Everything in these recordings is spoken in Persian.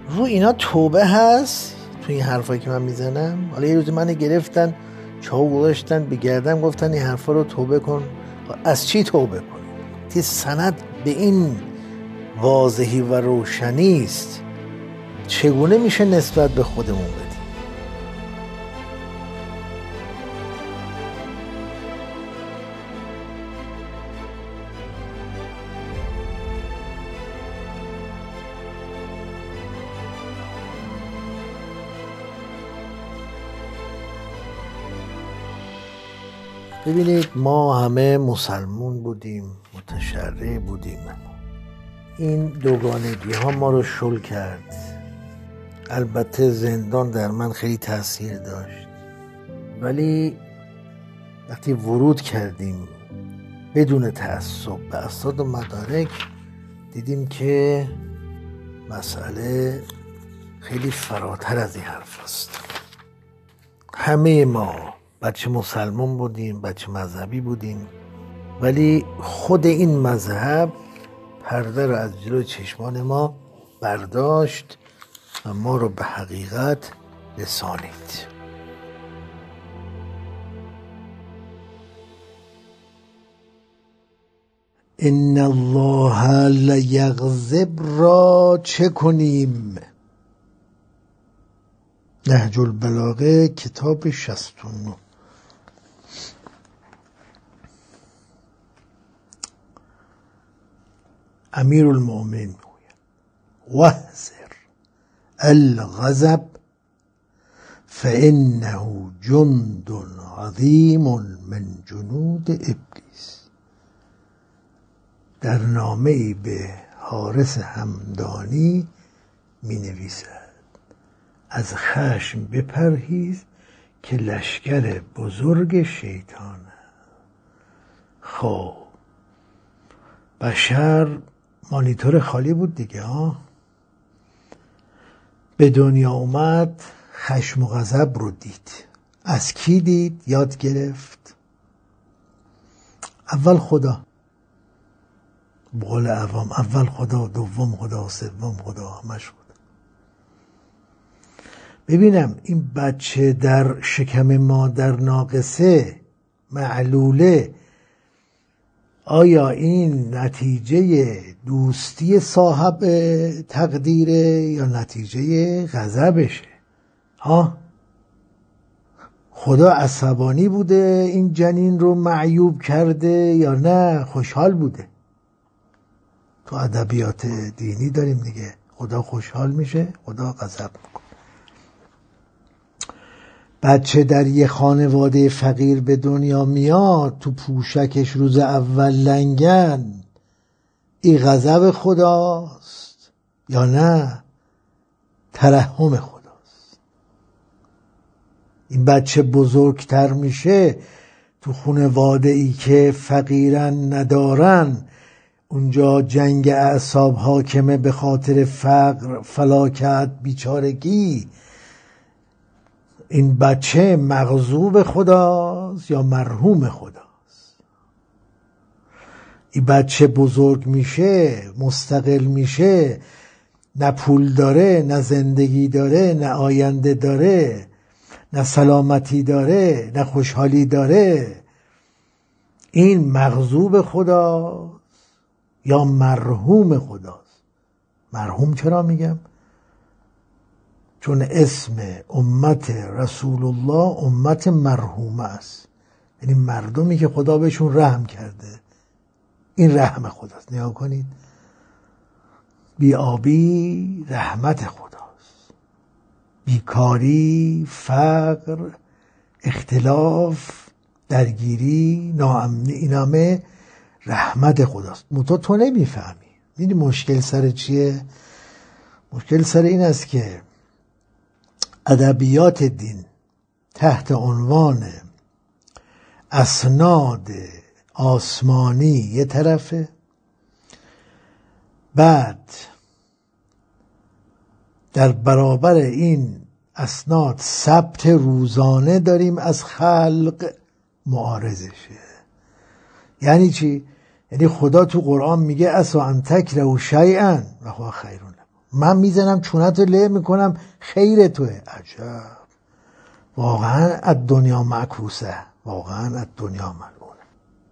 رو اینا توبه هست تو این حرفایی که من میزنم؟ حالا یه روزی من گرفتن چاو گذاشتن به گردن گفتن این حرفا رو توبه کن. از چی توبه کن؟ که سند به این واضحی و روشنی است، چگونه میشه نسبت به خودمون بدیم؟ ببینید ما همه مسلمون بودیم، متشرع بودیم. این دوگانگی ها ما رو شل کرد. البته زندان در من خیلی تاثیر داشت، ولی وقتی ورود کردیم بدون تعصب به اسناد و مدارک دیدیم که مسئله خیلی فراتر از این حرف است. همه ما بچه مسلمان بودیم، بچه مذهبی بودیم، ولی خود این مذهب پرده رو از جلوی چشمان ما برداشت و ما رو به حقیقت رسانید. ان الله لیغضب را چه کنیم؟ نهج البلاغه کتاب 69. امیر المؤمنین میگوید واحذر الغضب فانه جند عظیم من جنود ابلیس. در نامه‌ای به حارث همدانی می نویسد از خشم بپرهیز که لشکر بزرگ شیطانه. خب بشر مانیتور خالی بود دیگه ها. به دنیا اومد، خشم و غضب رو دید. از کی دید؟ یاد گرفت. اول خدا، بقول عوام اول خدا، دوم خدا، سوم خدا، همش خدا. ببینم این بچه در شکم مادر ناقصه معلوله، آیا این نتیجه دوستی صاحب تقدیره یا نتیجه غضبشه؟ ها؟ خدا عصبانی بوده این جنین رو معیوب کرده یا نه خوشحال بوده؟ تو ادبیات دینی داریم دیگه، خدا خوشحال میشه، خدا غضب میکنه. بچه در یه خانواده فقیر به دنیا میاد، تو پوشکش روز اول لنگن، این غضب خداست یا نه ترحم خداست؟ این بچه بزرگتر میشه تو خانواده ای که فقیرن ندارن، اونجا جنگ اعصاب حاکمه به خاطر فقر، فلاکت، بیچارگی. این بچه مغضوب خداست یا مرحوم خداست؟ این بچه بزرگ میشه، مستقل میشه، نه پول داره، نه زندگی داره، نه آینده داره، نه سلامتی داره، نه خوشحالی داره. این مغضوب خداست یا مرحوم خداست؟ مرحوم چرا میگم؟ چون اسم امت رسول الله امت مرحومه است، یعنی مردمی که خدا بهشون رحم کرده. این رحم خداست. نگاه کنید، بی‌آبی رحمت خداست، بیکاری، فقر، اختلاف، درگیری، ناامنی، این همه رحمت خداست. تو نمیفهمی. میدونی مشکل سر چیه؟ مشکل سر این است که ادبیات دین تحت عنوان اسناد آسمانی یه طرفه، بعد در برابر این اسناد ثبت روزانه داریم از خلق، معارضشه. یعنی چی؟ یعنی خدا تو قرآن میگه عسی ان تکرهوا شیئا و هو خیر لکم. من میزنم چونت رو له میکنم خیر توه. عجب، واقعا از دنیا معکوسه، واقعا از دنیا ملعونه.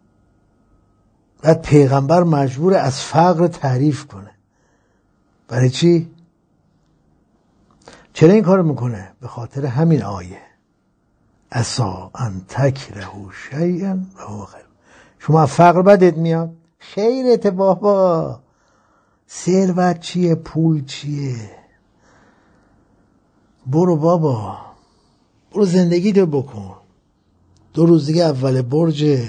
بعد پیغمبر مجبور از فقر تعریف کنه. برای چی؟ چرا این کارو میکنه؟ به خاطر همین آیه عسا ان تکرهوا شیئا و هو خیر. شما فقر بدت میاد، خیرت بابا. ثروت چیه؟ پول چیه؟ برو بابا، برو زندگی تو بکن. 2 روز دیگه اول برج،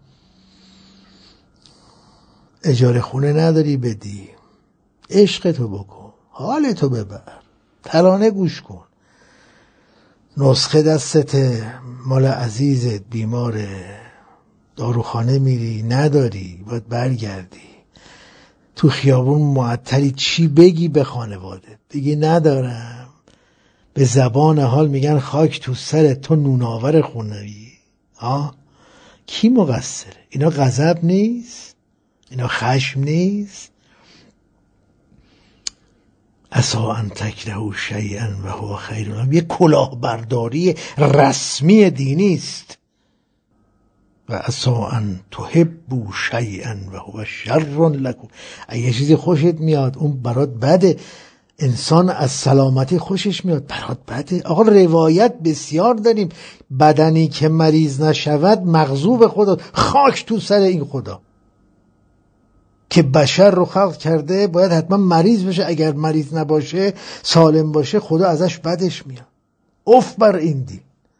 اجاره خونه نداری بدی، عشقتو بکن، حالتو ببر، ترانه گوش کن. نسخه دستته، مال عزیزت بیماره، داروخانه میری نداری، باید برگردی. تو خیابون معطلی، چی بگی به خانواده؟ بگی ندارم. به زبان حال میگن خاک تو سرت، تو نوناور خونه‌ای. کی مقصره؟ اینا غضب نیست؟ اینا خشم نیست؟ عسا ان تکرهوا شیئا و هو خیر لکم. یه کلاهبرداری رسمی دینی است. و عسا ان تحبوا شیئا و هو شر لکم. اگه چیزی خوشت میاد اون برات بده. انسان از سلامتی خوشش میاد، برات بده. آقا روایت بسیار داریم، بدنی که مریض نشود مغضوب خدا. خاک تو سر این خدا که بشر رو خلق کرده باید حتما مریض بشه. اگر مریض نباشه، سالم باشه، خدا ازش بدش میاد. اف بر این دین.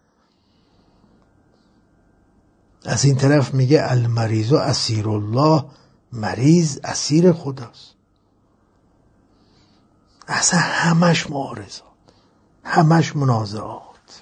از این طرف میگه المریض اسیر الله، مریض اسیر خداست. اصلا همش معارضات، همش منازعات.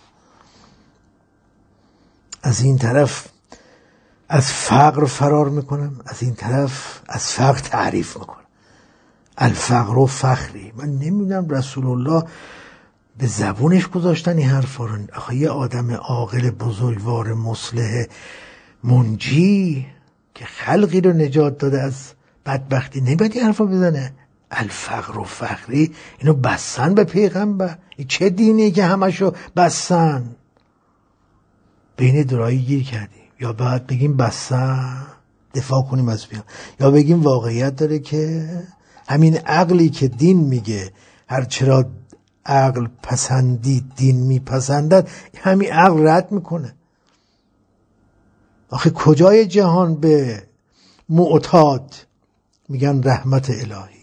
از این طرف از فقر فرار میکنم، از این طرف از فقر تعریف میکنم. الفقر و فخری. من نمیدونم رسول الله به زبونش گذاشتن این حرفا رو. آخه یه آدم عاقل بزرگوار مصلح منجی که خلقی رو نجات داده از بدبختی نباید این حرفا بزنه. الفقر و فخری، اینو بستن به پیغمبر. این چه دینی که همشو بستن؟ بین درایی گیر کردیم. یا باید بگیم بستن دفاع کنیم از بیان، یا بگیم واقعیت داره که همین عقلی که دین میگه هر چرا عقل پسندید دین میپسندد، همین عقل رد میکنه. آخه کجای جهان به معتاد میگن رحمت الهی؟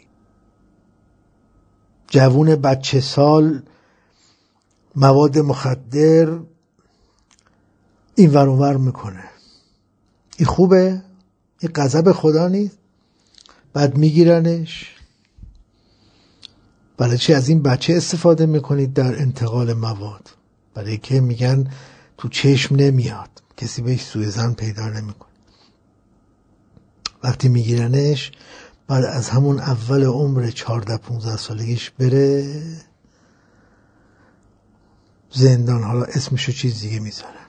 جوون بچه سال مواد مخدر این ور اون ور میکنه، این خوبه؟ این غضب خدا نیست؟ بعد میگیرنش. برای چی از این بچه استفاده میکنید در انتقال مواد؟ برای که میگن تو چشم نمیاد، کسی بهش سوء ظن پیدا نمیکنه. وقتی میگیرنش، بعد از همون اول عمر 14-15 سالگیش بره زندان، حالا اسمشو چیز دیگه میذاره،